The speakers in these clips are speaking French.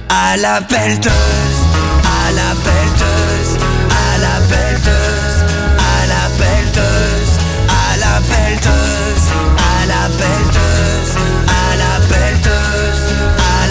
à la pelleteuse, à la pelleteuse, à la pelleteuse, à la pelleteuse, à la pelleteuse, à la pelleteuse, à la pelleteuse, à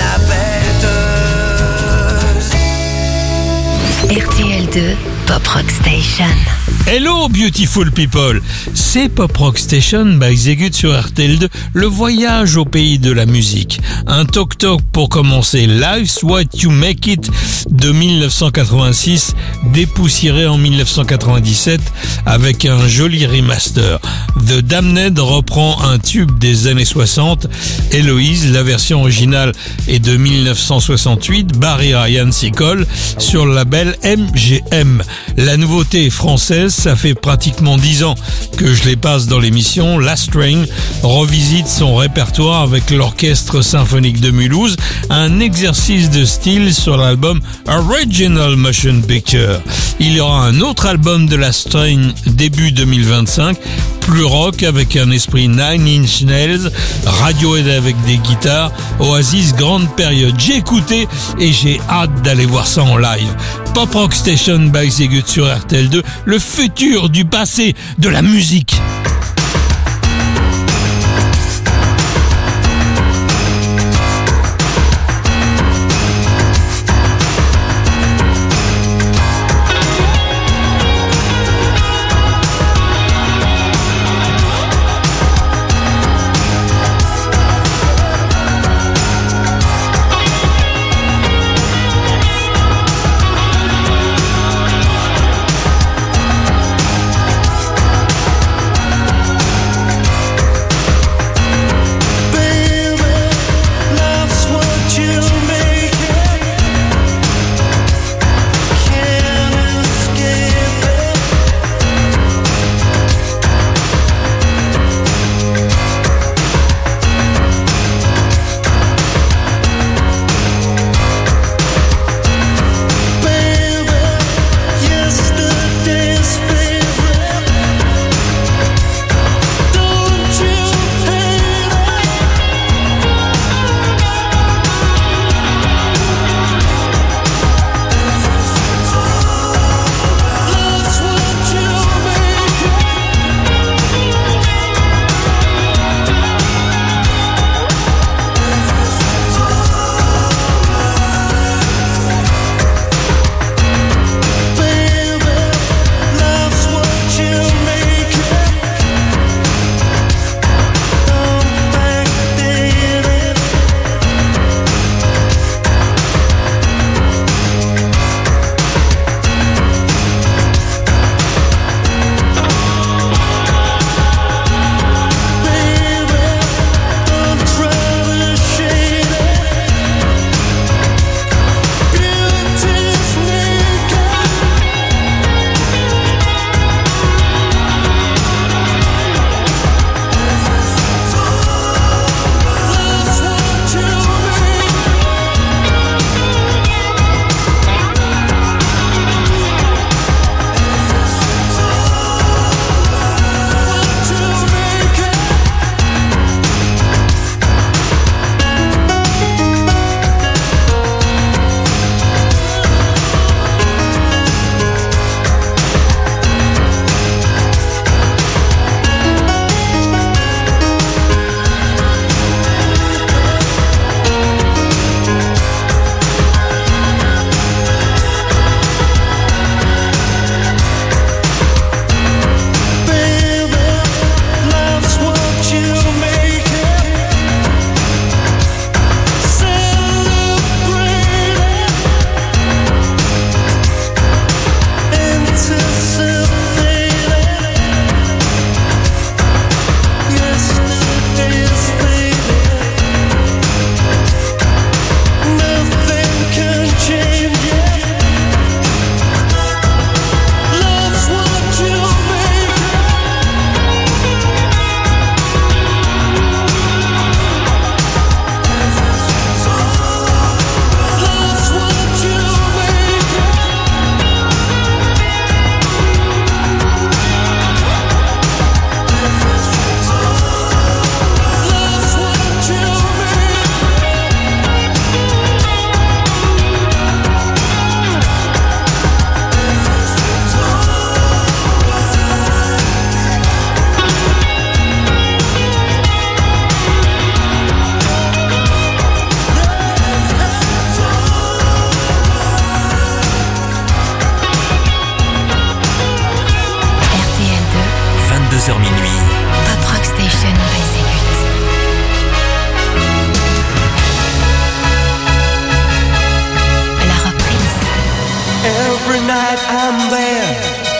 la pelleteuse. RTL2 Pop Rock Station. Hello beautiful people, c'est Pop Rock Station by Zegut sur RTL2, le voyage au pays de la musique. Un toc-toc pour commencer, Life's What You Make It de 1986, dépoussiéré en 1997 avec un joli remaster. The Damned reprend un tube des années 60, Héloïse, la version originale est de 1968, Barry Ryan s'y colle sur le label MGM. La nouveauté française, ça fait pratiquement 10 ans que je les passe dans l'émission. Last Train revisite son répertoire avec l'Orchestre Symphonique de Mulhouse, un exercice de style sur l'album Original Motion Picture. Il y aura un autre album de Last Train début 2025, plus rock avec un esprit Nine Inch Nails, Radiohead avec des guitares, Oasis grande période. J'ai écouté et j'ai hâte d'aller voir ça en live. Pop Rock Station by Zegut sur RTL2, le futur du passé de la musique.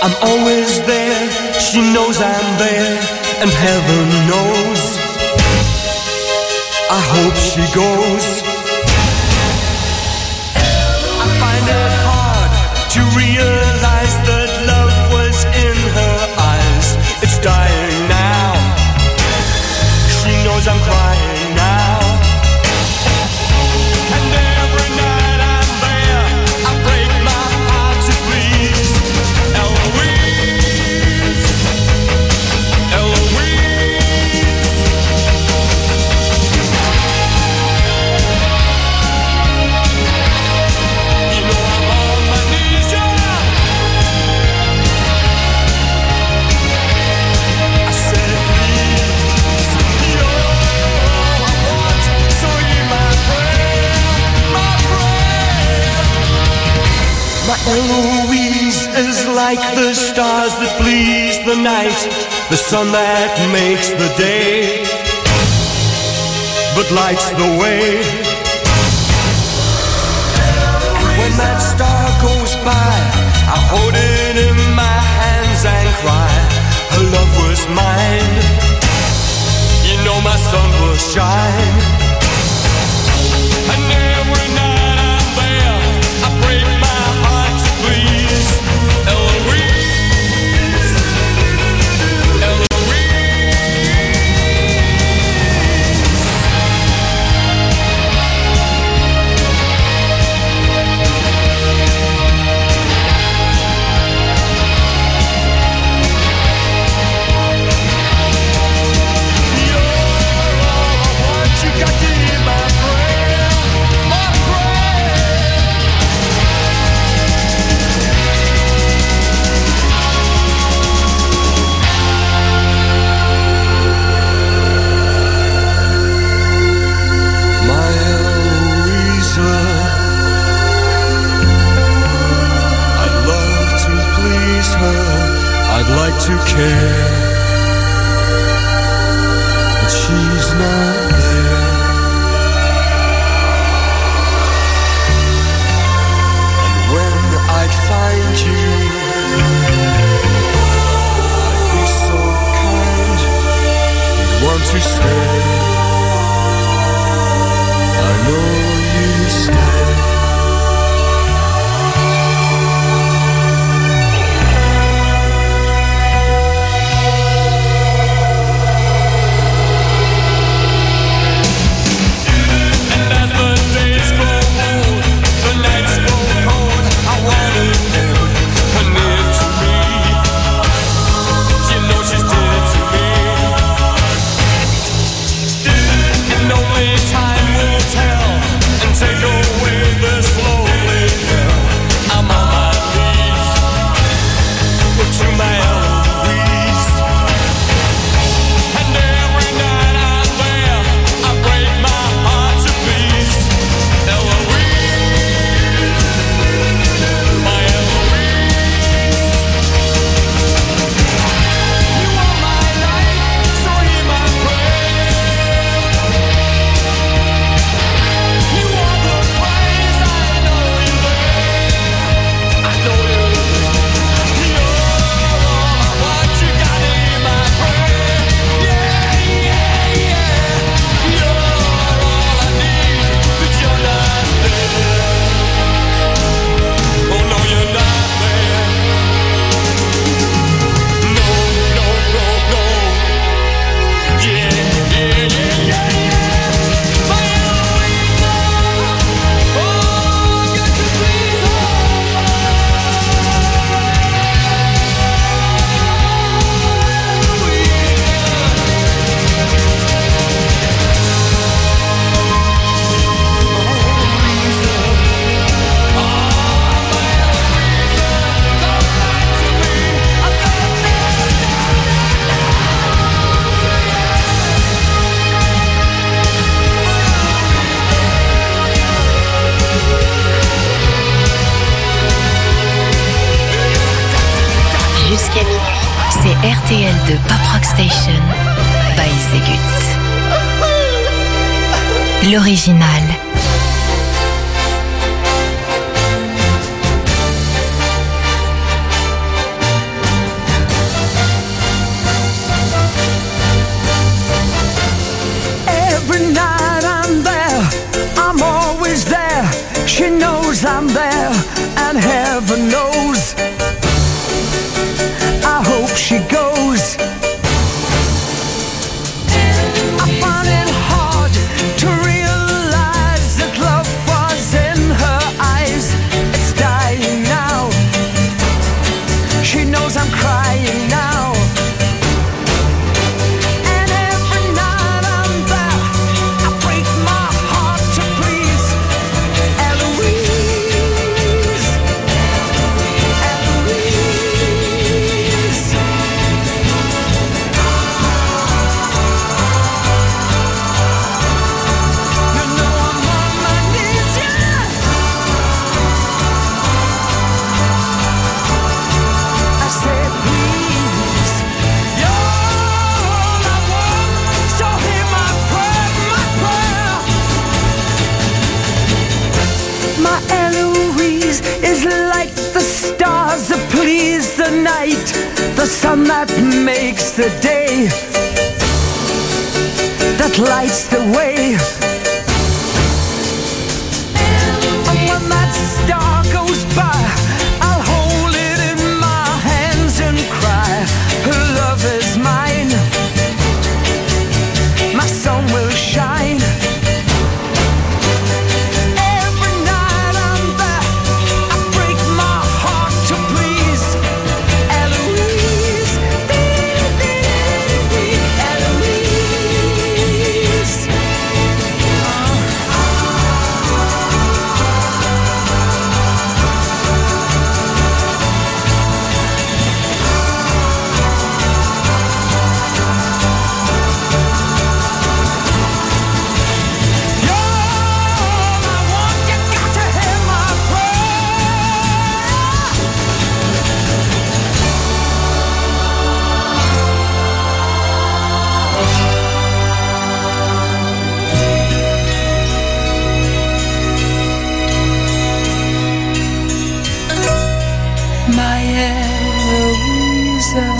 I'm always there, she knows I'm there, and heaven knows I hope she goes. I find it hard to realize that love was in her eyes. It's dying now, she knows I'm crying now. And every night I'm there, I break my heart to please Eloise, Eloise. You know I'm on my knees, yeah. I said please, you're all I want, so hear my prayer, my prayer. My Eloise is like the stars that please the night, the sun that makes the day, but lights the way. And when that star goes by, I hold it in my hands and cry, her love was mine. You know my sun will shine. And every night I'm there, I break my heart to please Eloise, Eloise. You're all I want, you got to hear my prayer, my prayer. My Eloisa, I'd love to please her, I'd like to care, but she's not there. And when I'd find you, I'd be so kind, you'd want to stay. I know you'd stay. And as the days grow old, the nights grow cold, I wanna hold her near to me. You know she's dear to me. And only time will tell and take away this lonely hell. I'm on my knees to my Eloise. And every night I'm there, I break my heart to please Eloise, my Eloise. You are my life, so hear my prayer. You are the praise, I know you're there, I know you're there. You're all I want, you gotta hear my prayer. Yeah, yeah, yeah. You're all I need, but you're not there. Oh no, you're not there. No, no, no, no. Yeah, yeah, yeah, yeah, yeah. My Eloisa, oh, got to please her. Jusqu'à minuit, c'est RTL de Pop Rock Station by Zegut. L'original. She knows I'm there, and heaven knows I hope she goes. I find it hard to realize that love was in her eyes. It's dying now. She knows I'm crying now. And every night I'm there, I break my heart to please Eloise. Eloise. You know I'm on my knees, yeah. I said, please, you're all I want, so hear my prayer, my prayer. My Eloise is like the stars that please the night, the sun that makes the day, that lights the way. And when that star goes by, I'll hold it in my hands and cry, her love is mine, my sun will shine. Every night I'm there, I break my heart to please Eloise. Eloise. You're all I want, you got to hear my prayer. My Eloisa,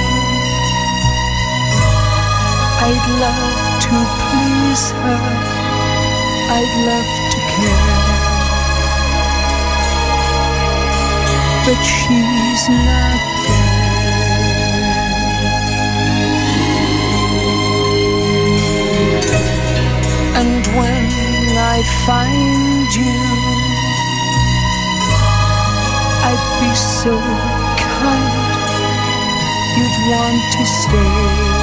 I'd love to please her, I'd love to care, but she's not there. And when I find you, I'd be so kind, you'd want to stay.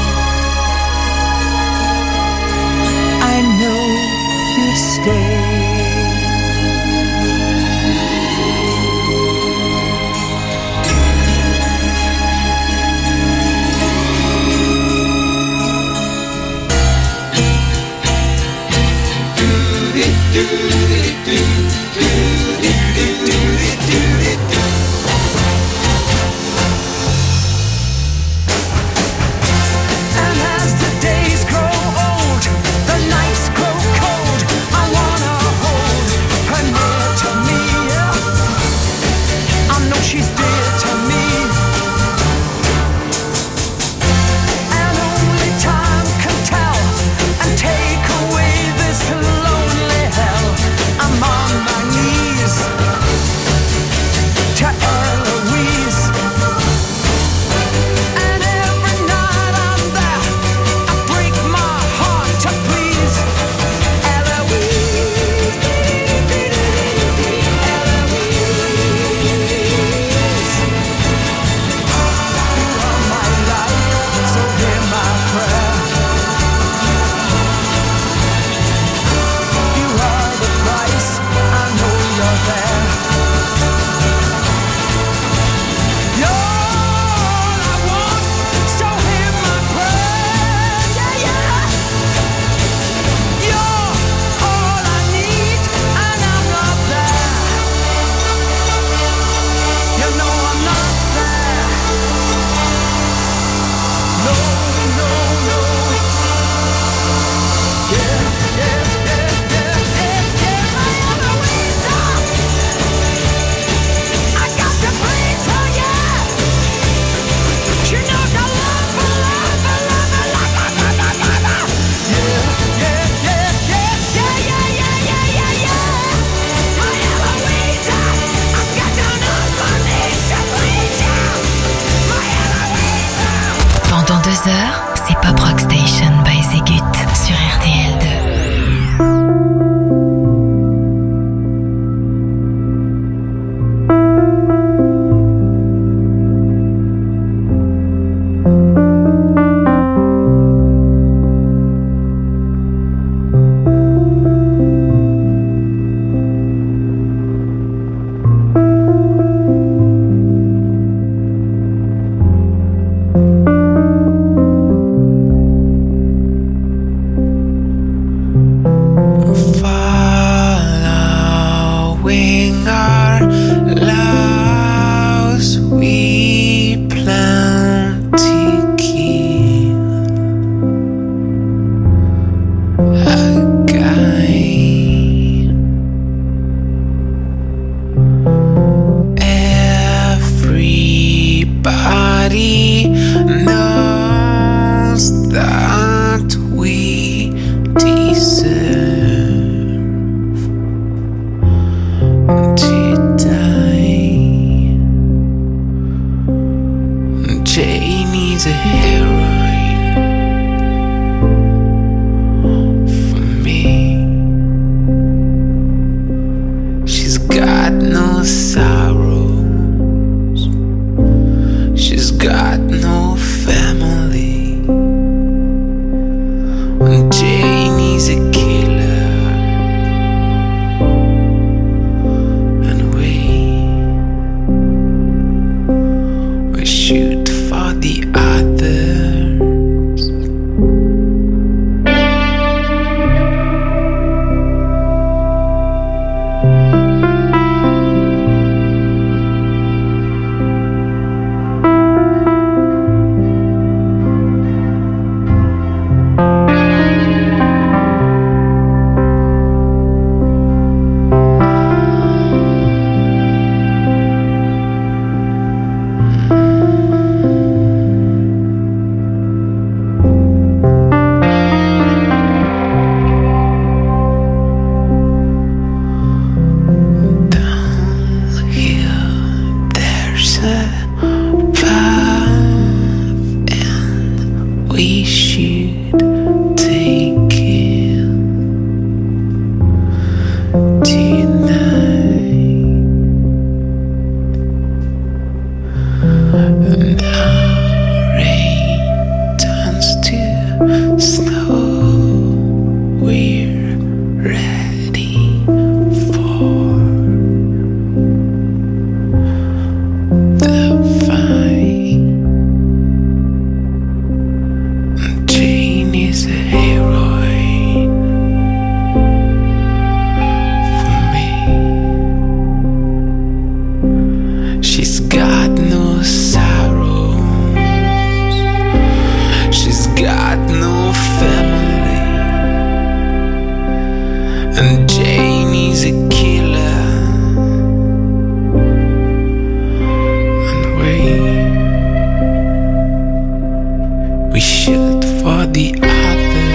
I know you'd stay. And as the days grow old, the nights grow cold, I wanna hold knowing our loves we plan to keep again. Everybody knows that we deserve to die. Janie's a heroine for me. She's got no sorrows, she's got no family. Janie's a killer, and we shoot for the others. We should take it tonight. Now rain turns to snow. We're ready for the fight. Janie's a heroine for me. She's got no sorrows, she's got no family, and Janie's a killer, and we shoot for the others.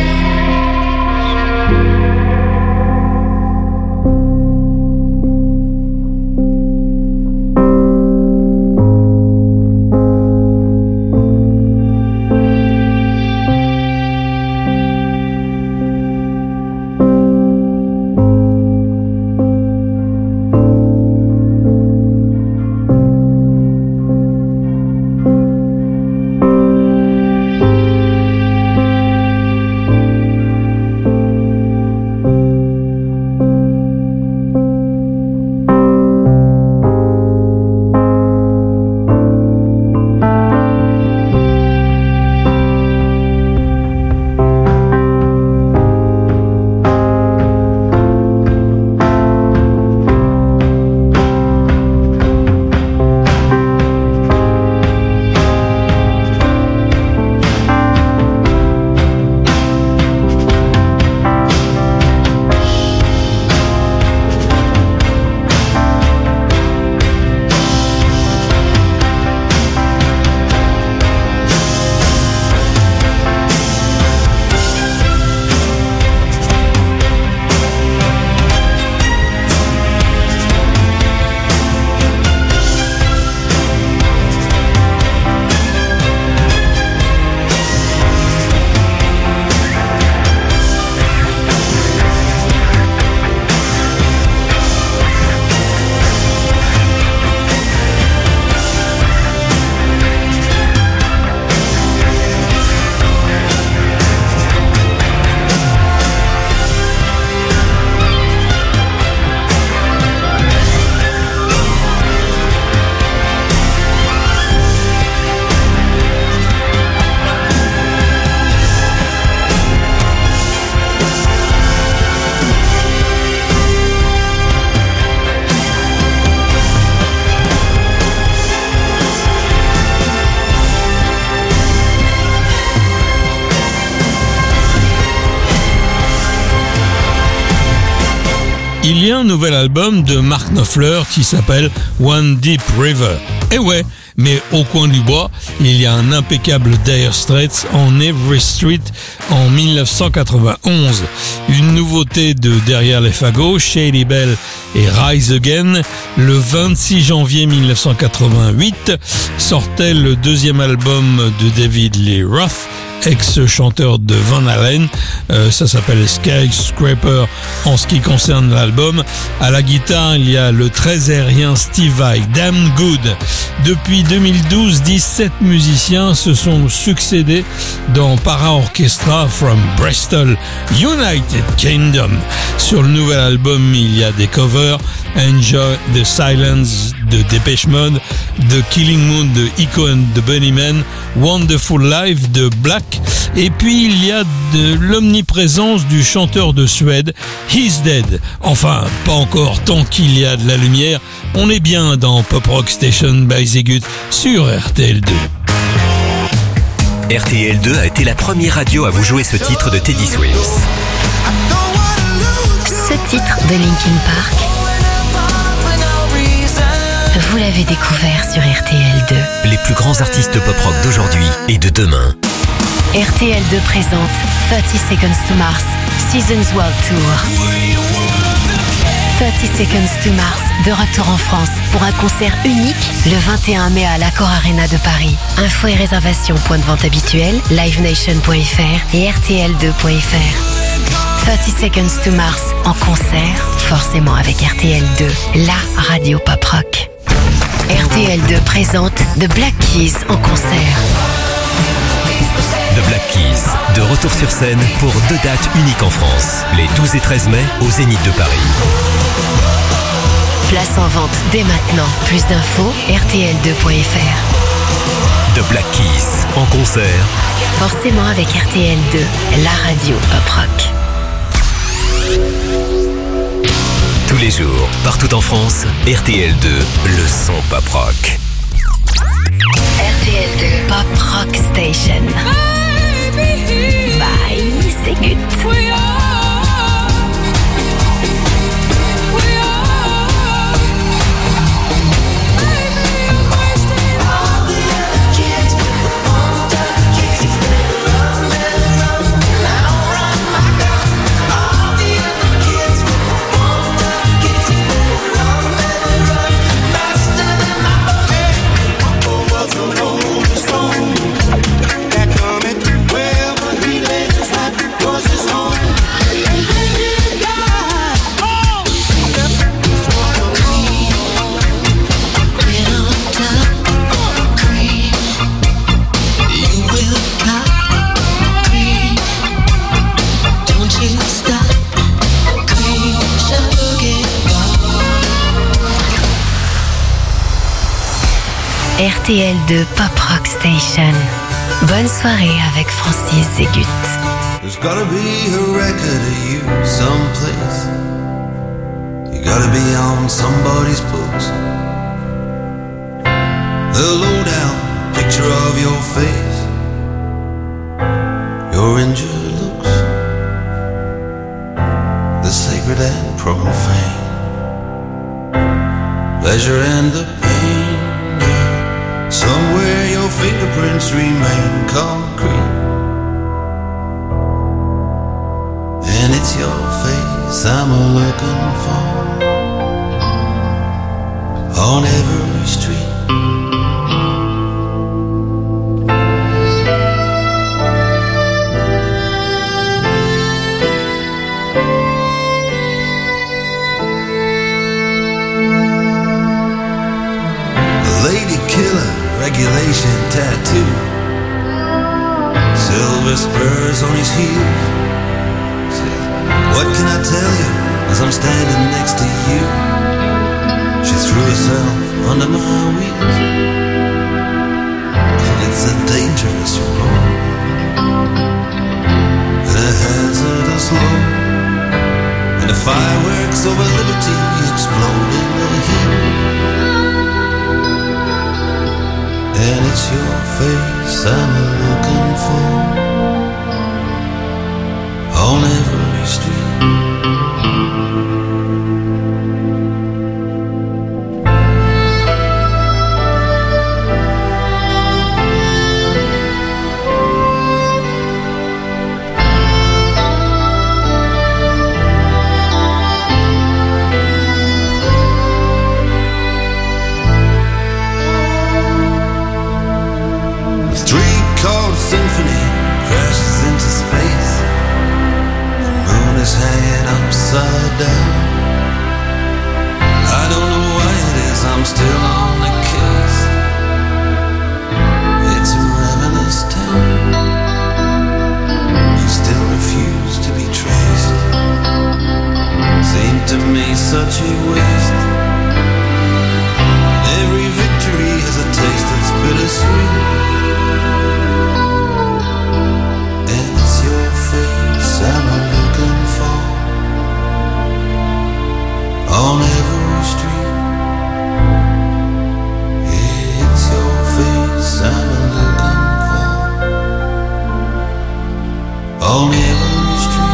il y a un nouvel album de Mark Knopfler qui s'appelle One Deep River. Et ouais, mais au coin du bois, il y a un impeccable Dire Straits en Every Street en 1991. Une nouveauté de Derrière les fagots, Shady Bell et Rise Again. Le 26 janvier 1988 sortait le deuxième album de David Lee Roth, ex-chanteur de Van Halen. Ça s'appelle Skyscraper en ce qui concerne l'album. À la guitare, il y a le très aérien Steve Vai, Damn Good. Depuis 2012, 17 musiciens se sont succédés dans Para Orchestra from Bristol, United Kingdom. Sur le nouvel album, il y a des covers: Enjoy the Silence de Depeche Mode, The Killing Moon de Echo and the Bunnymen, Wonderful Life de Black, et puis il y a de l'omniprésence du chanteur de Suède, He's Dead. Enfin, pas encore, tant qu'il y a de la lumière. On est bien dans Pop Rock Station by Zegut sur RTL2. RTL2 a été la première radio à vous jouer ce titre de Teddy Swims. Ce titre de Linkin Park, vous l'avez découvert sur RTL2. Les plus grands artistes pop rock d'aujourd'hui et de demain. RTL2 présente 30 Seconds to Mars Seasons World Tour. 30 Seconds to Mars, de retour en France pour un concert unique le 21 mai à l'Accor Arena de Paris. Infos et réservations, point de vente habituel, livenation.fr et rtl2.fr. 30 Seconds to Mars en concert, forcément avec RTL2, la radio pop rock. RTL2 présente The Black Keys en concert. The Black Keys, de retour sur scène pour 2 dates uniques en France, les 12 et 13 mai au Zénith de Paris. Place en vente dès maintenant. Plus d'infos, rtl2.fr. The Black Keys, en concert. Forcément avec RTL2, la radio pop rock. Tous les jours, partout en France, RTL2, le son pop rock. RTL2 Pop Rock Station. Bye, c'est good. RTL2 Pop Rock Station. Bonne soirée avec Francis Zegut. There's gotta be a record of you someplace. You gotta be on somebody's books. The lowdown picture of your face, your injured looks, the sacred and profane, pleasure and the pain. Somewhere your fingerprints remain concrete, and it's your face I'm looking for on every street. Regulation tattoo, silver spurs on his heels. Said, what can I tell you as I'm standing next to you? She threw herself under my wheels. It's a dangerous road and a hazardous load, and the fireworks over liberty explode in the heat. And it's your face I'm looking for on every street. down. I don't know why it is I'm still on the case. It's a ravenous town. You still refuse to be traced. Seemed to me such a waste. Every victory has a taste that's bittersweet. And it's your face I'm looking for on every street. It's your face I'm looking for on every street.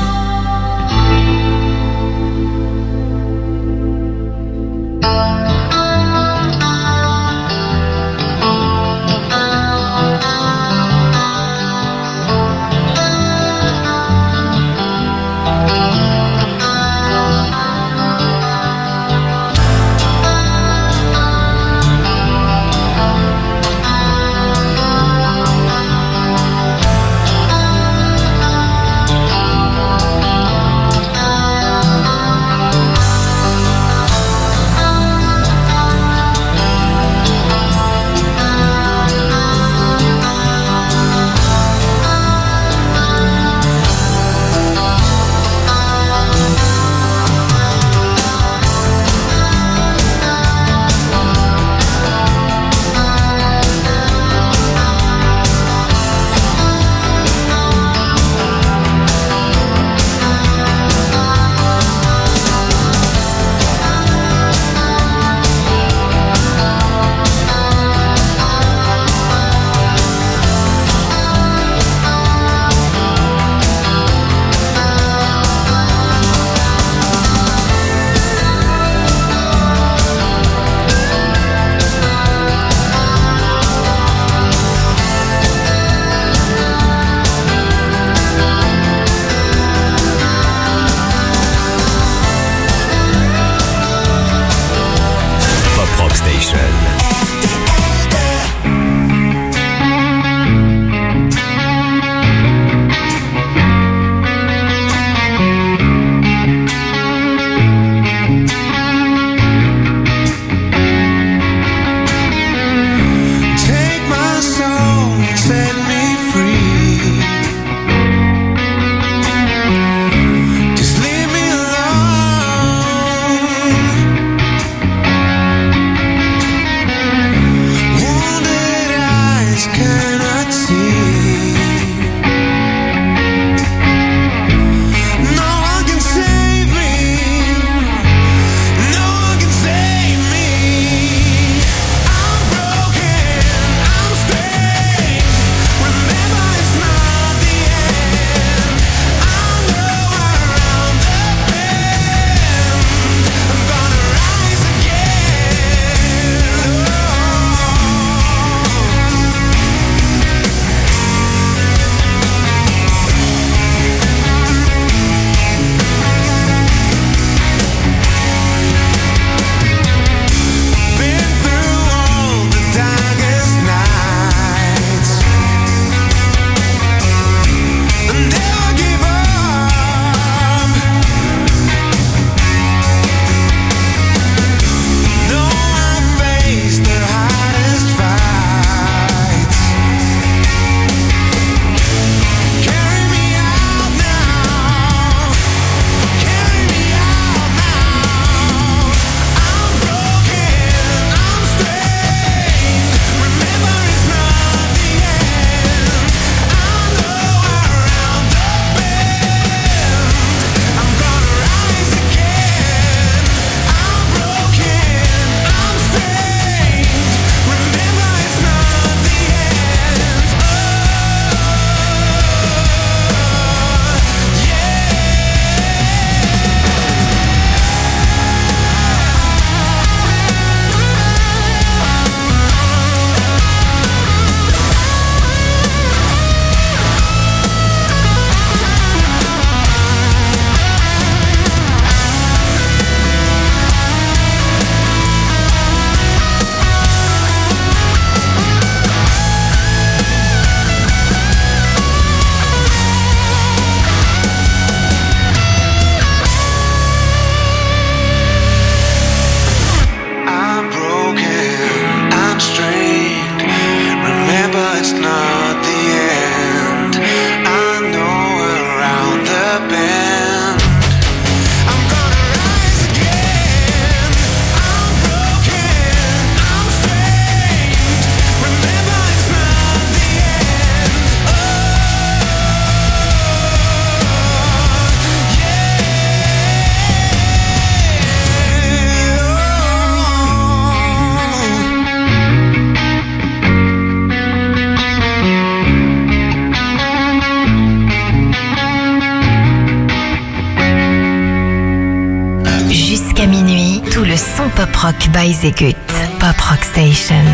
Rock by Zegut. Pop Rock Station.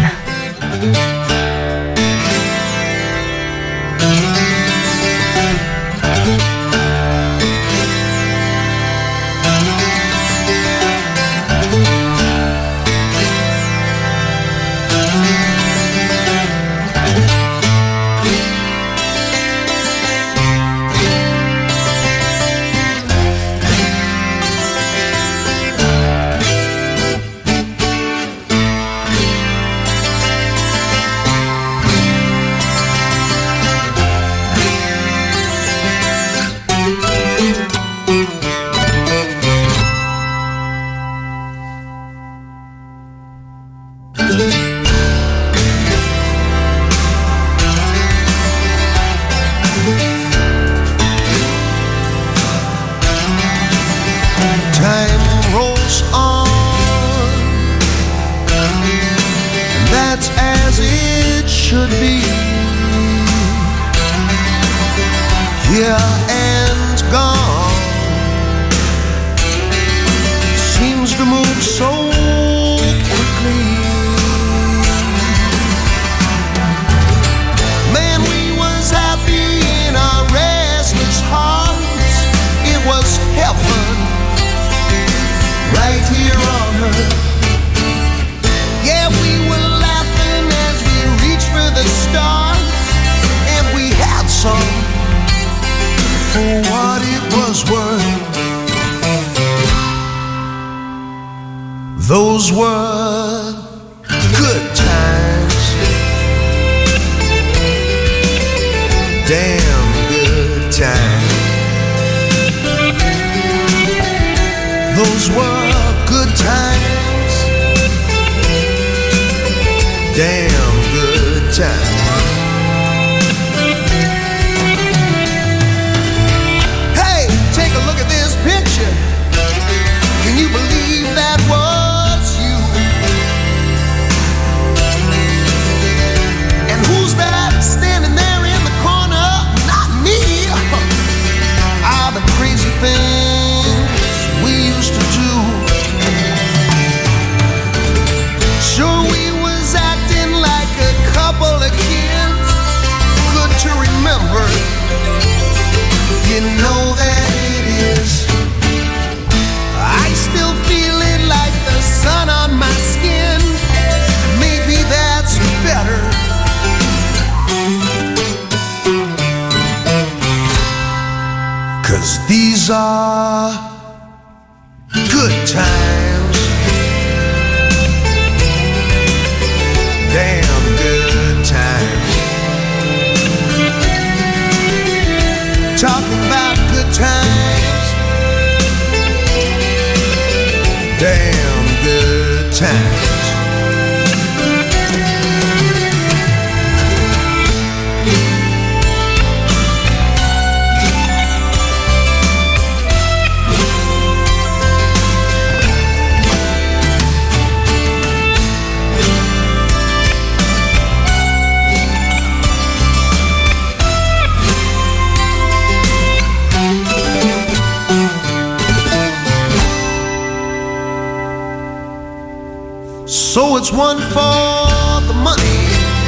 Those were good times, damn good times. Those were good times, damn good times. Hey, take a look at this picture. Can you believe that was? Standing there in the corner, not me. All the crazy things we used to do. Sure, we was acting like a couple of kids, good to remember. You know that it is. I still feel it like the sun on my skin. Maybe that's better. Cause these are good times, damn good times. Talking about good times, damn good times. So it's one for the money,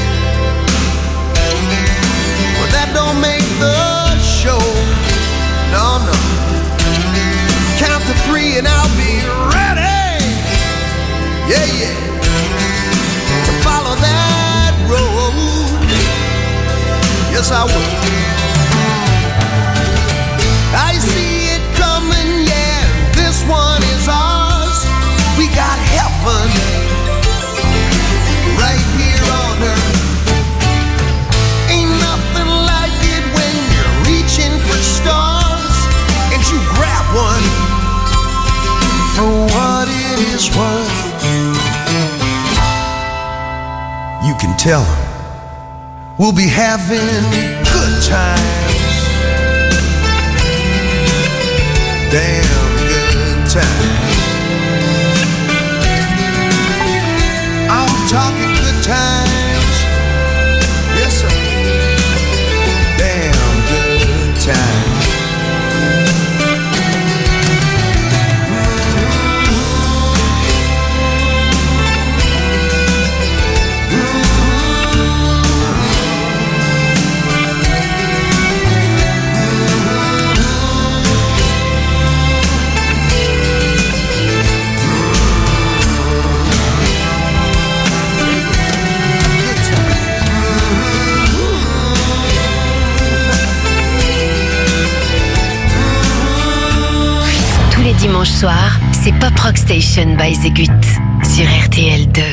but that don't make the show. No, no. Count to 3 and I'll be ready. Yeah, yeah. To follow that road. Yes, I will. I see it coming, yeah. This one is ours. We got heaven right here on earth. Ain't nothing like it when you're reaching for stars and you grab one for what it is worth. You can tell them we'll be having good times, damn good times. I'm talking good times, yes sir, damn good times. dimanche soir, c'est Pop Rock Station by The Gut sur RTL2.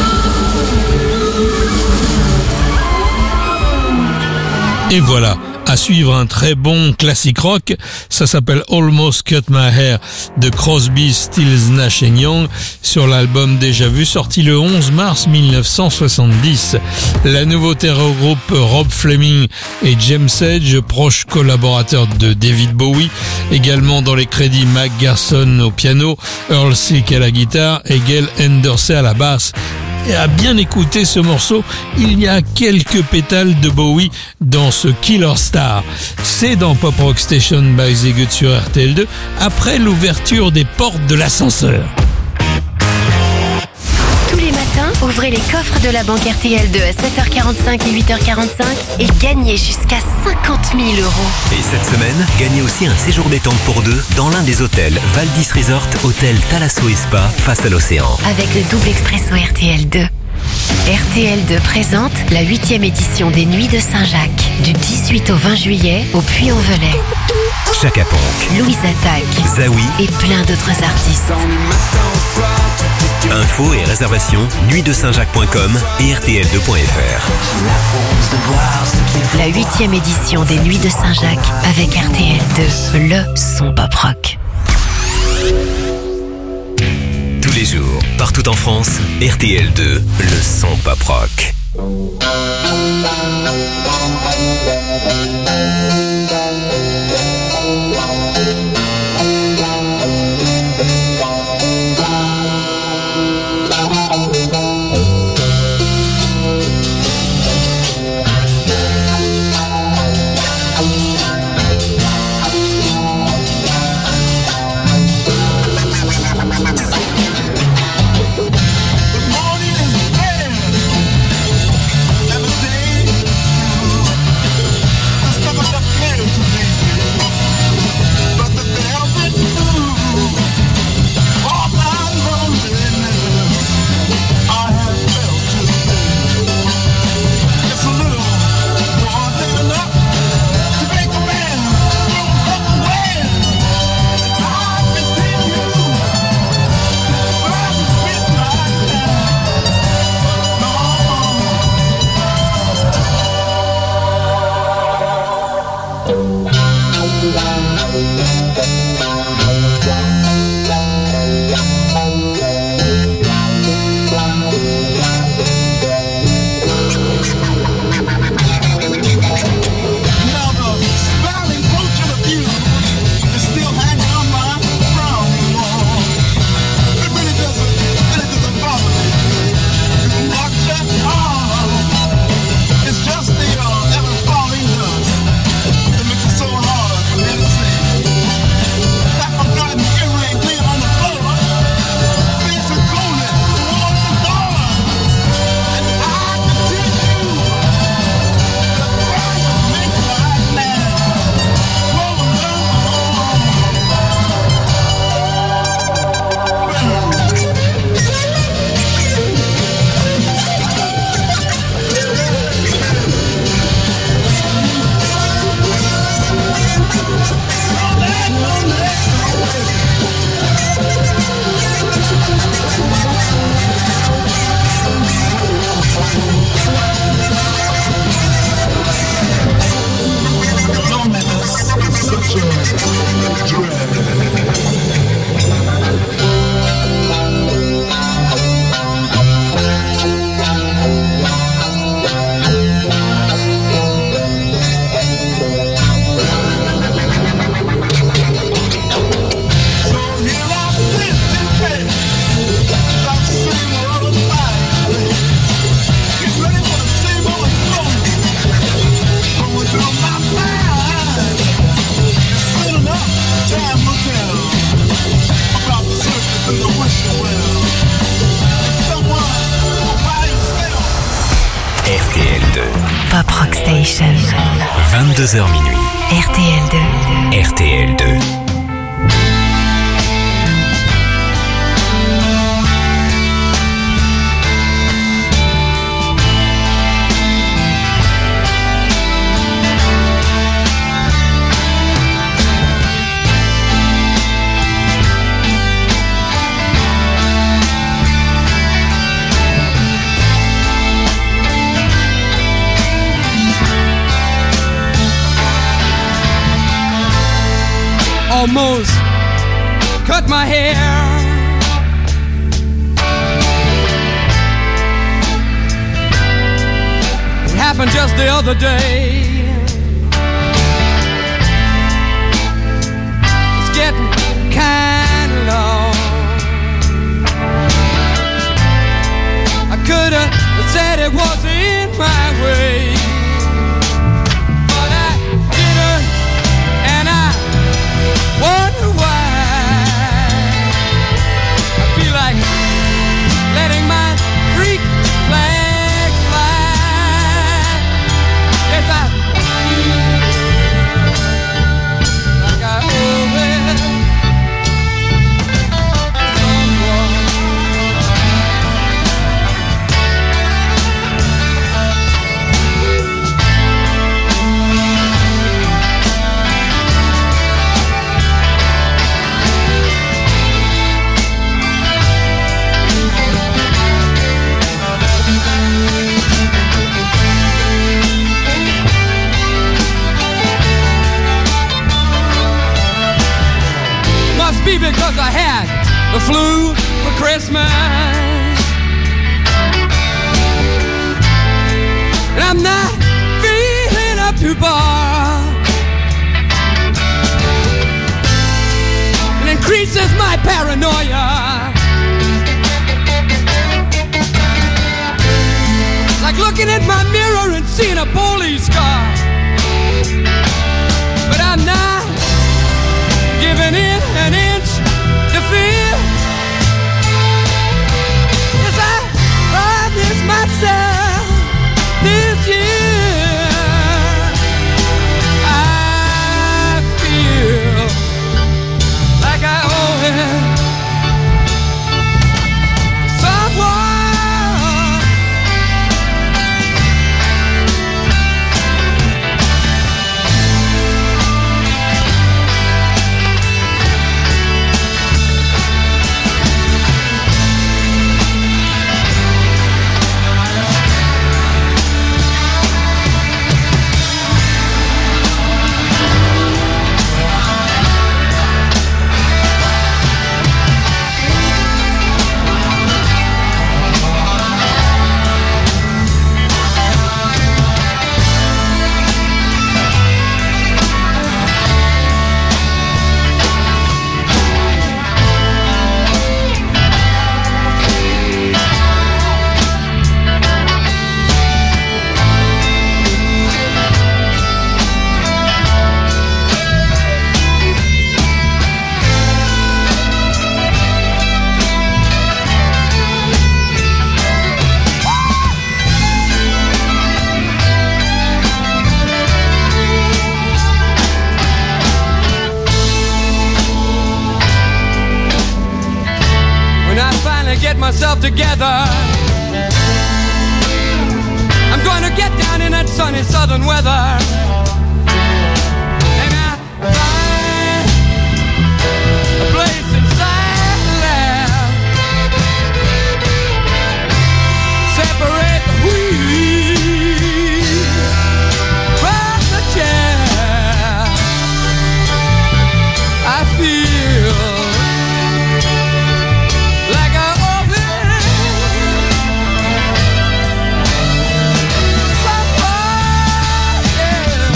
Et voilà, À suivre un très bon classique rock, ça s'appelle Almost Cut My Hair de Crosby, Stills, Nash & Young sur l'album Déjà Vu sorti le 11 mars 1970. La nouveauté regroupe Rob Fleming et James Edge, proches collaborateurs de David Bowie, également dans les crédits Mac Garson au piano, Earl Silk à la guitare et Gail Henderson à la basse. Et à bien écouter ce morceau, il y a quelques pétales de Bowie dans ce Killer Star. C'est dans Pop Rock Station by Exegute sur RTL2, après l'ouverture des portes de l'ascenseur. Tous les matins, ouvrez les coffres de la banque RTL2 à 7h45 et 8h45 et gagnez jusqu'à 50 000 €. Et cette semaine, gagnez aussi un séjour détente pour deux dans l'un des hôtels Valdis Resort, hôtel Thalasso et Spa face à l'océan. Avec le double expresso RTL2. RTL2 présente la 8e édition des Nuits de Saint-Jacques, du 18 au 20 juillet au Puy-en-Velay. Chaka Ponk, Louise Attaque Zawi et plein d'autres artistes. Infos et réservations, nuitdesaintjacques.com et rtl2.fr. La 8e édition des Nuits de Saint-Jacques avec RTL2, le son pop rock. Tous les jours, partout en France, RTL2, le son pop rock. RTL2. Pop Rock Station. 22h minuit. RTL2. RTL2. almost cut my hair. It happened just the other day. It's getting kind of long. I could have said it was in my way, but I didn't, and I wonder why. I feel like letting my freak flag fly. Yes, I feel like I owe it to someone. Be because I had the flu for Christmas, and I'm not feeling up to bar. It increases my paranoia, like looking at my mirror and seeing a police car. But I'm not giving in an inch to fear. Yes, I promised myself this year. I feel like I owe it to someone. Get myself together, I'm going to get down in that sunny southern weather, and I find a place inside the lab, separate the wheat from the chaff. I feel like I someone, yeah.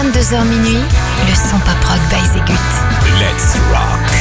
22h minuit, le son pop rock by Zegut. Let's rock.